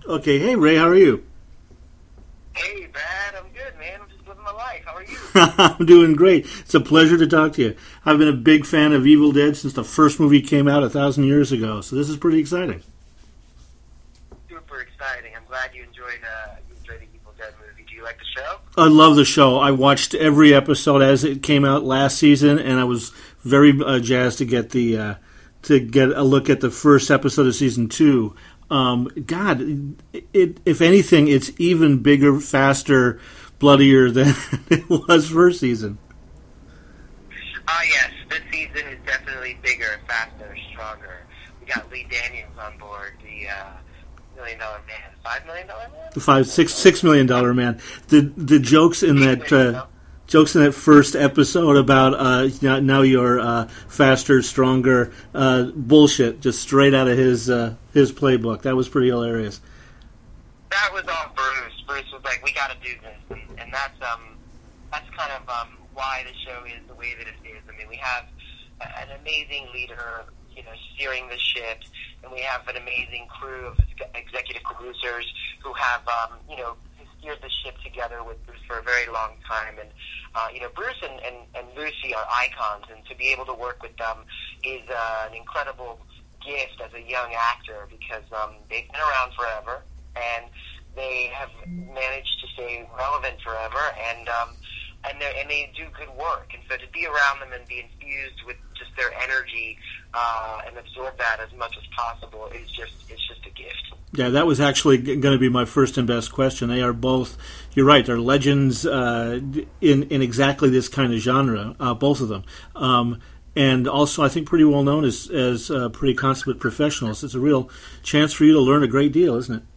Okay, hey Ray, how are you? Hey, Brad, I'm good, man. I'm just living my life. How are you? I'm doing great. It's a pleasure to talk to you. I've been a big fan of Evil Dead since the first movie came out 1,000 years ago, so this is pretty exciting. Super exciting. I'm glad you enjoyed the Evil Dead movie. Do you like the show? I love the show. I watched every episode as it came out last season, and I was very jazzed to get a look at the first episode of season 2. If anything, it's even bigger, faster, bloodier than it was first season. Yes. This season is definitely bigger, faster, stronger. We got Lee Daniels on board, the $1 million man. $5 million man? $6 million man. The jokes in that jokes in that first episode about now you're faster, stronger, bullshit, just straight out of his playbook. That was pretty hilarious. That was all Bruce. Bruce was like, "We got to do this," and that's kind of why the show is the way that it is. I mean, we have an amazing leader, steering the ship, and we have an amazing crew of executive producers who have, steered the ship together with Bruce for a very long time. And, Bruce and Lucy are icons, and to be able to work with them is an incredible gift as a young actor because they've been around forever, and they have managed to stay relevant forever, and they do good work. And so to be around them and be infused with just their energy and absorb that as much as possible it's just a gift. Yeah, that was actually going to be my first and best question. They are both, you're right, they're legends in exactly this kind of genre, both of them. And also, I think pretty well known as pretty consummate professionals. It's a real chance for you to learn a great deal, isn't it?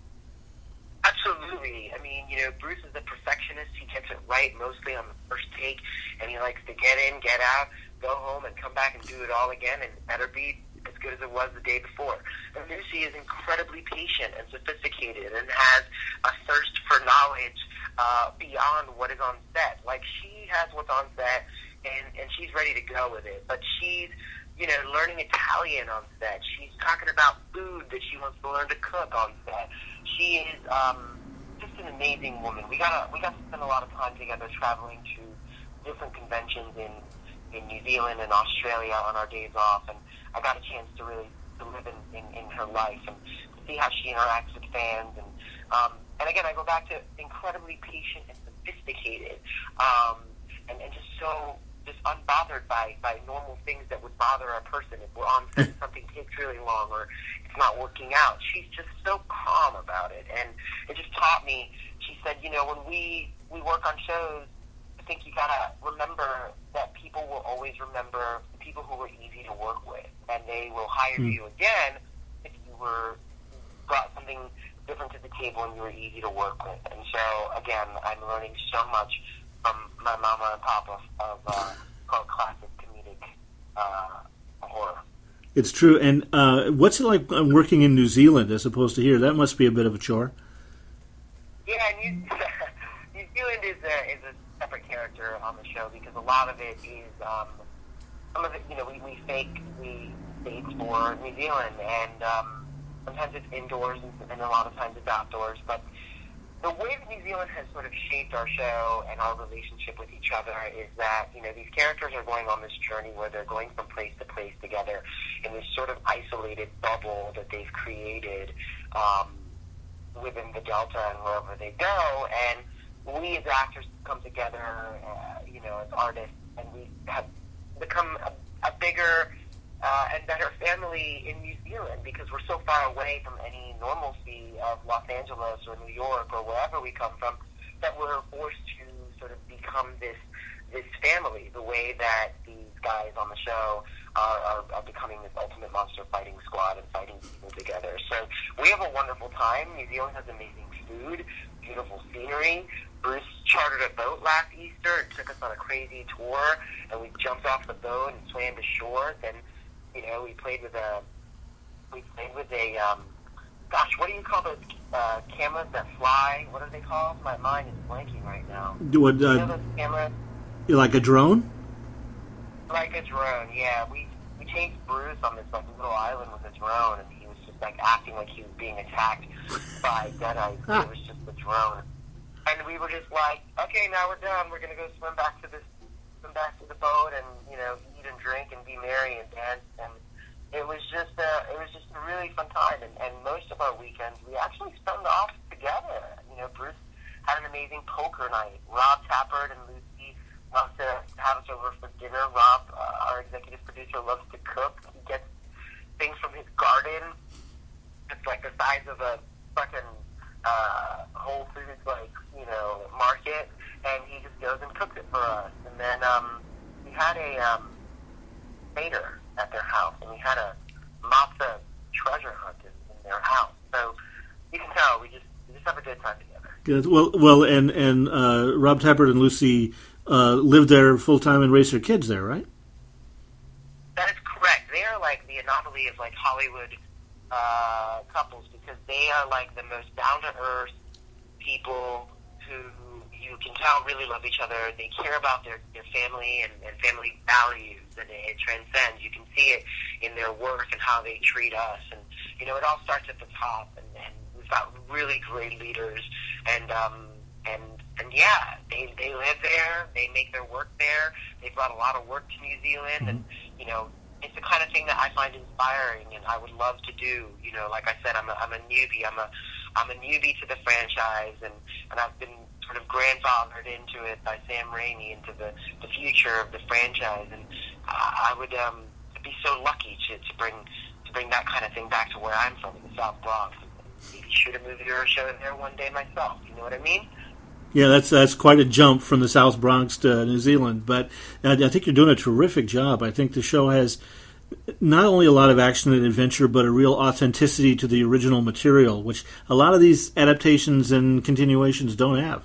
Absolutely. I mean, Bruce is a perfectionist. He gets it right mostly on the first take, and he likes to get in, get out, go home, and come back and do it all again, and it better be as good as it was the day before. And Lucy is incredibly patient and sophisticated and has a thirst for knowledge beyond what is on set. Like, she has what's on set, and she's ready to go with it. But she's, learning Italian on set. She's talking about food that she wants to learn to cook on set. She is just an amazing woman. We got to spend a lot of time together traveling to different conventions in New Zealand and Australia on our days off, and I got a chance to really live in her life and see how she interacts with fans. And again, I go back to incredibly patient and sophisticated, and just unbothered by normal things that would bother a person. If we're on set, something takes really long or it's not working out, she's just so calm about it. And it just taught me, she said, when we work on shows, I think you gotta remember that people will always remember the people who were easy to work with, and they will hire you again if you brought something different to the table and you were easy to work with. And so, again, I'm learning so much from my mama and papa of called classic comedic horror. It's true. And what's it like working in New Zealand as opposed to here? That must be a bit of a chore. Yeah, New Zealand is a separate character on the show because a lot of it is some of it, we stage for New Zealand, and sometimes it's indoors and a lot of times it's outdoors. But the way that New Zealand has sort of shaped our show and our relationship with each other is that, these characters are going on this journey where they're going from place to place together in this sort of isolated bubble that they've created within the Delta and wherever they go. And we as actors come together, as artists, and we have become a bigger and better family in New Zealand because we're so far away from any normalcy of Los Angeles or New York or wherever we come from that we're forced to sort of become this family, the way that these guys on the show are becoming this ultimate monster fighting squad and fighting people together. So we have a wonderful time. New Zealand has amazing food, beautiful scenery. Bruce chartered a boat last Easter and took us on a crazy tour, and we jumped off the boat and swam to shore. Then, we played with a gosh, what do you call those cameras that fly? What are they called? My mind is blanking right now. What, those cameras? Like a drone? Like a drone, yeah. We chased Bruce on this little island with a drone, and he was just acting like he was being attacked by Deadites. It was just a drone. And we were just like, okay, now we're done. We're going to go swim back to the boat and, eat and drink and be merry and dance. And it was just a really fun time. And most of our weekends, we actually spent off together. Bruce had an amazing poker night. Rob Tappert and Lucy loves to have us over for dinner. Rob, our executive producer, loves to cook. He gets things from his garden. It's like the size of a fucking Whole Foods, market, and he just goes and cooks it for us. And then we had a waiter at their house, and we had a matzah treasure hunt in their house. So you can tell we just have a good time together. Good. Well, and Rob Tappert and Lucy lived there full time and raised their kids there, right? That is correct. They are like the anomaly of like Hollywood couples, because they are like the most down to earth people who you can tell really love each other. They care about their family and family values, and it transcends. You can see it in their work and how they treat us. And it all starts at the top. And we've got really great leaders. And yeah, they live there. They make their work there. They've brought a lot of work to New Zealand, and it's the kind of thing that I find inspiring, and I would love to do. Like I said, I'm a newbie. I'm a newbie to the franchise, and I've been sort of grandfathered into it by Sam Raimi, into the future of the franchise. And I would be so lucky to bring that kind of thing back to where I'm from, in the South Bronx. Maybe shoot a movie or a show there one day myself. You know what I mean? Yeah, that's quite a jump from the South Bronx to New Zealand, but I think you're doing a terrific job. I think the show has not only a lot of action and adventure, but a real authenticity to the original material, which a lot of these adaptations and continuations don't have.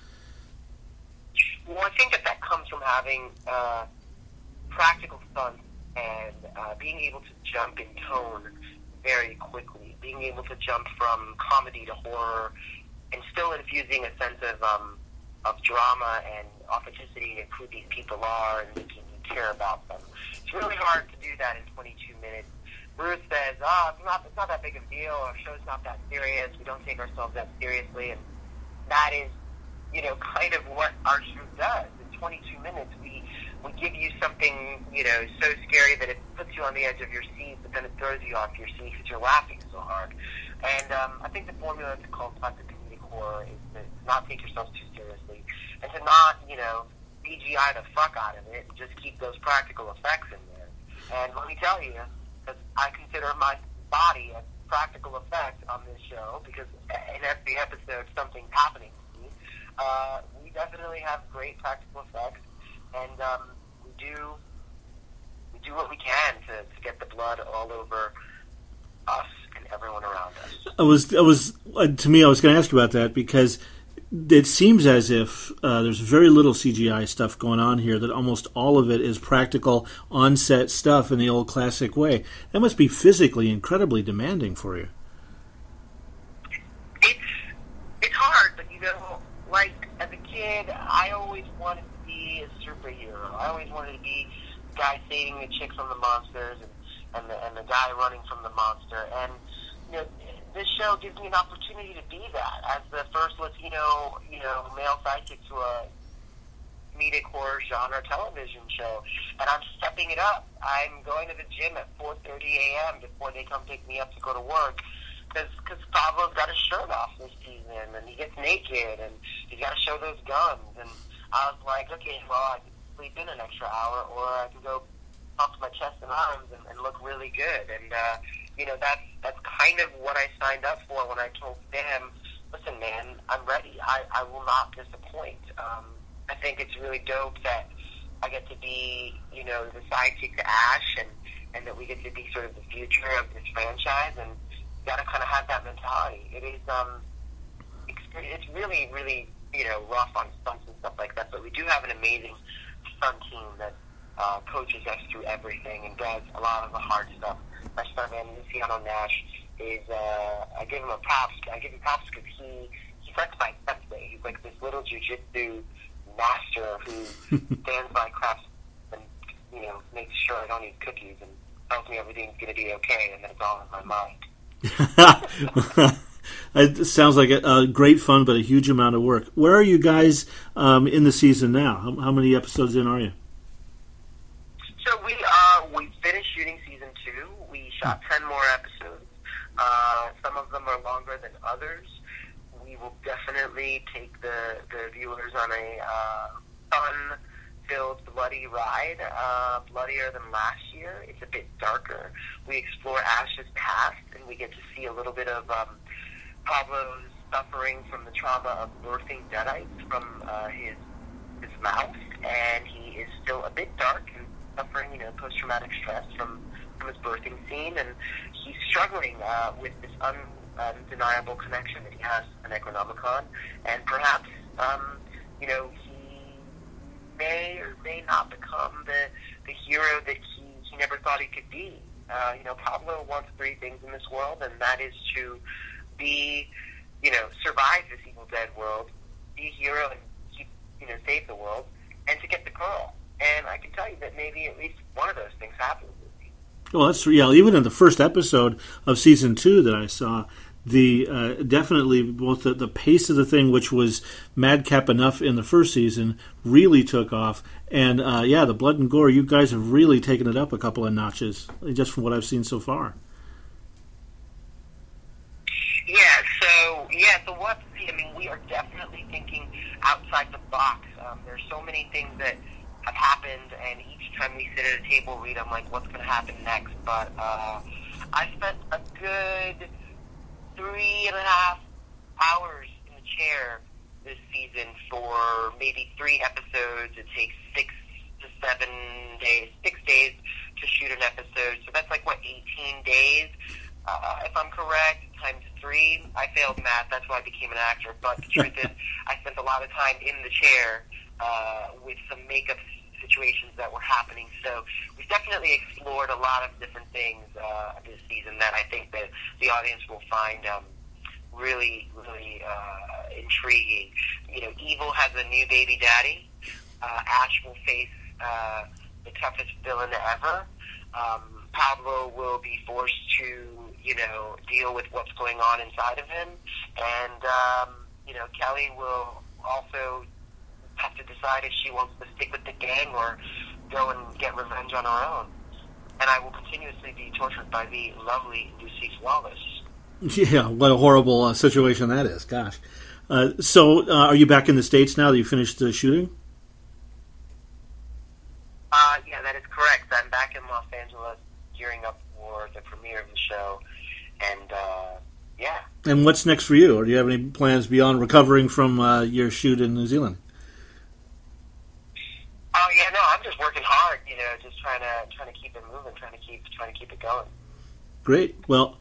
Well, I think that comes from having practical stunts and being able to jump in tone very quickly, being able to jump from comedy to horror, and still infusing a sense of drama and authenticity of who these people are and making you care about them. It's really hard to do that in 22 minutes. Bruce says, it's not that big of a deal, our show's not that serious, we don't take ourselves that seriously, and that is, kind of what our show does. In 22 minutes, we give you something, so scary that it puts you on the edge of your seat, but then it throws you off your seat because you're laughing so hard. And I think the formula to call classic comedic horror is to not take yourself too seriously, and to not, CGI the fuck out of it, and just keep those practical effects in there. And let me tell you, because I consider my body a practical effect on this show, because in every episode something's happening to me. We definitely have great practical effects, and we do what we can to get the blood all over us and everyone around us. I was going to ask you about that, because it seems as if there's very little CGI stuff going on here, that almost all of it is practical on-set stuff in the old classic way. That must be physically incredibly demanding for you. It's hard, but like as a kid, I always wanted to be a superhero. I always wanted to be the guy saving the chick from the monsters and the guy running from the monster. And this show gives me an opportunity to be that as the first Latino, male sidekick to a comedic horror genre television show. And I'm stepping it up. I'm going to the gym at 4:30 a.m. before they come pick me up to go to work. Because Pablo's got his shirt off this season, and he gets naked, and he's got to show those guns. And I was like, okay, well, I can sleep in an extra hour, or I can go pump my chest and arms and look really good. And, that's kind of what I signed up for when I told Sam, listen, man, I'm ready. I will not disappoint. I think it's really dope that I get to be, the sidekick to Ash, and that we get to be sort of the future of this franchise, and you got to kind of have that mentality. It is, it's really, really, rough on stunts and stuff like that, but we do have an amazing stunt team that coaches us through everything and does a lot of the hard stuff. My stuntman, Luciano Nash, is, I give him props because he sets my steps way. He's like this little jiu-jitsu master who stands by crafts and, makes sure I don't eat cookies and tells me everything's going to be okay, and then it's all in my mind. It sounds like a great fun, but a huge amount of work. Where are you guys in the season now? How many episodes in are you? So we finished shooting season 2. We shot 10 more episodes. Some of them are longer than others. We will definitely take the viewers on a fun-filled, bloody ride, bloodier than last year. It's a bit darker. We explore Ash's past, and we get to see a little bit of Pablo's suffering from the trauma of birthing deadites from his mouth, and he is still a bit dark and suffering, post-traumatic stress from his birthing scene, and he's struggling with this undeniable connection that he has to Necronomicon, and perhaps, he may or may not become the hero that he never thought he could be. Pablo wants 3 things in this world, and that is to be, survive this Evil Dead world, be a hero and keep, save the world, and to get the girl. And I can tell you that maybe at least one of those things happened. Well, that's even in the first episode of season 2 that I saw, the definitely both the pace of the thing, which was madcap enough in the first season, really took off, and the blood and gore. You guys have really taken it up a couple of notches, just from what I've seen so far. So what? We are definitely thinking outside the box. There's so many things that have happened, and each time we sit at a table read, I'm like, what's going to happen next? But I spent a good 3.5 hours in the chair this season for maybe 3 episodes. It takes 6 days to shoot an episode. So that's 18 days, if I'm correct, times 3. I failed math, that's why I became an actor. But the truth is, I spent a lot of time in the chair with some makeup situations that were happening. So we've definitely explored a lot of different things this season that I think that the audience will find really, really intriguing. Evil has a new baby daddy. Ash will face the toughest villain ever. Pablo will be forced to, deal with what's going on inside of him. And, Kelly will also have to decide if she wants to stick with the gang or go and get revenge on her own. And I will continuously be tortured by the lovely Lucy Wallace. Yeah, what a horrible situation that is. Gosh. So are you back in the States now that you finished shooting? Yeah, that is correct. I'm back in Los Angeles gearing up for the premiere of the show. And, yeah. And what's next for you? Or do you have any plans beyond recovering from your shoot in New Zealand? Oh yeah, no, I'm just working hard, just trying to keep it moving, trying to keep it going. Great. Well,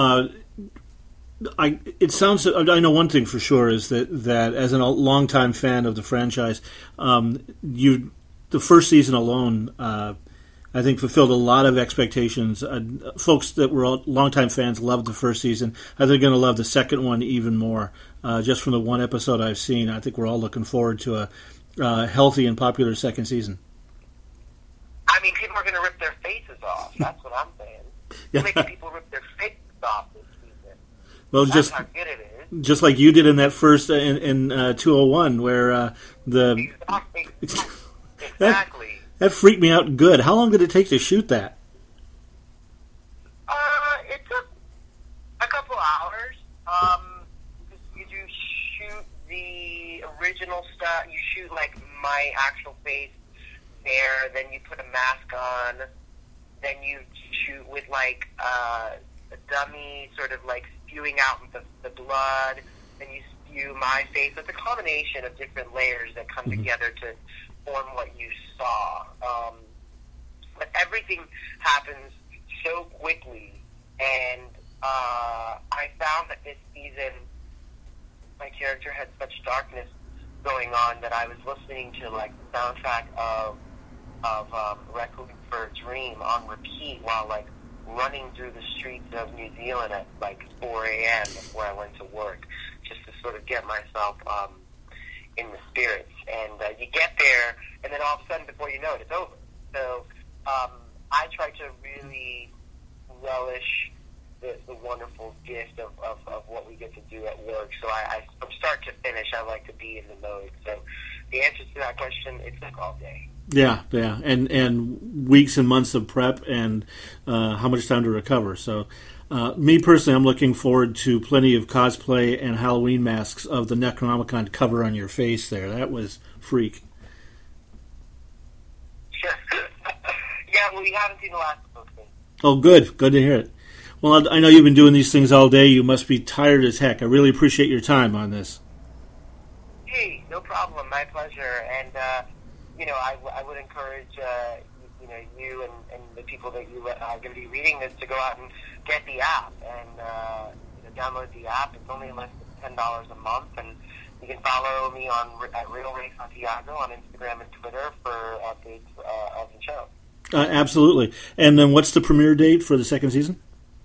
it sounds. I know one thing for sure is that as a longtime fan of the franchise, the first season alone, I think fulfilled a lot of expectations. Folks that were longtime fans loved the first season. I think they're going to love the second one even more. Just from the one episode I've seen, I think we're all looking forward to a healthy and popular second season. People are going to rip their faces off. That's what I'm saying. You're making people rip their faces off this season. Well, that's how good it is. Just like you did in that first in 201, where the exactly. That freaked me out good. How long did it take to shoot that? It took a couple hours. You do shoot the original stuff. You shoot my actual face there. Then you put a mask on. Then you shoot with a dummy, sort of spewing out the blood. Then you spew my face. It's a combination of different layers that come together to form what you saw. But everything happens so quickly, and I found that this season my character had such darkness going on that I was listening to the soundtrack of Requiem for a Dream on repeat while running through the streets of New Zealand at 4 a.m. before I went to work, just to sort of get myself in the spirits. And you get there, and then all of a sudden, before you know it, it's over. So I try to really relish the wonderful gift of what we get to do at work. So from start to finish, I like to be in the mode. So the answer to that question, it's like all day. Yeah, and weeks and months of prep and how much time to recover. So, me personally, I'm looking forward to plenty of cosplay and Halloween masks of the Necronomicon cover on your face there. That was freak. Sure. Yeah, well, we haven't seen the last of those things. Oh, good. Good to hear it. Well, I know you've been doing these things all day. You must be tired as heck. I really appreciate your time on this. Hey, no problem. My pleasure. And, I would encourage, you and the people that you are going to be reading this to go out and get the app and download the app. It's only less than $10 a month, and you can follow me at Real Ray Santiago on Instagram and Twitter for updates of the show. Absolutely. And then what's the premiere date for the second season?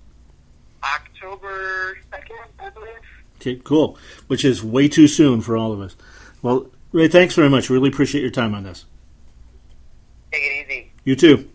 October 2nd, I believe. Okay, cool. Which is way too soon for all of us. Well, Ray, thanks very much. Really appreciate your time on this. Take it easy. You too.